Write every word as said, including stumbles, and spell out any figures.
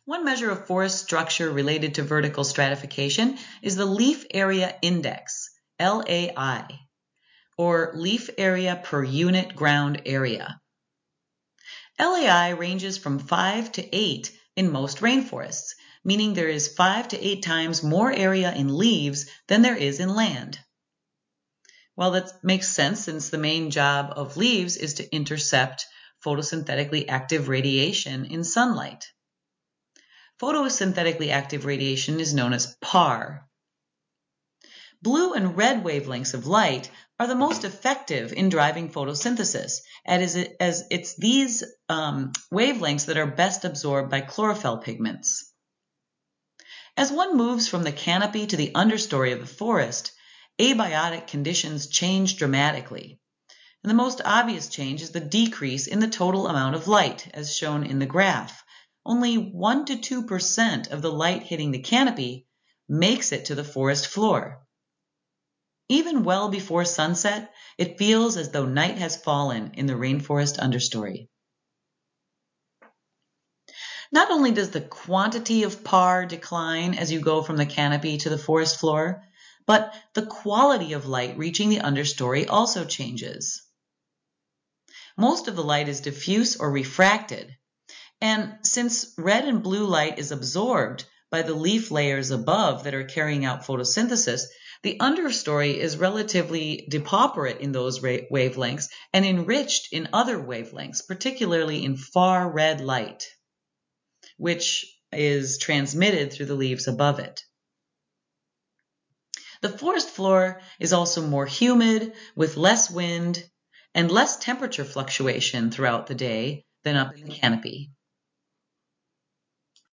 One measure of forest structure related to vertical stratification is the leaf area index, L A I, or leaf area per unit ground area. L A I ranges from five to eight in most rainforests, meaning there is five to eight times more area in leaves than there is in land. Well, that makes sense since the main job of leaves is to intercept photosynthetically active radiation in sunlight. Photosynthetically active radiation is known as P A R. Blue and red wavelengths of light are the most effective in driving photosynthesis, as it's these um, wavelengths that are best absorbed by chlorophyll pigments. As one moves from the canopy to the understory of the forest, abiotic conditions change dramatically. And the most obvious change is the decrease in the total amount of light, as shown in the graph. Only one to two percent of the light hitting the canopy makes it to the forest floor. Even well before sunset, it feels as though night has fallen in the rainforest understory. Not only does the quantity of P A R decline as you go from the canopy to the forest floor, but the quality of light reaching the understory also changes. Most of the light is diffuse or refracted, and since red and blue light is absorbed by the leaf layers above that are carrying out photosynthesis, the understory is relatively depauperate in those wavelengths and enriched in other wavelengths, particularly in far red light, which is transmitted through the leaves above it. The forest floor is also more humid, with less wind and less temperature fluctuation throughout the day than up in the canopy.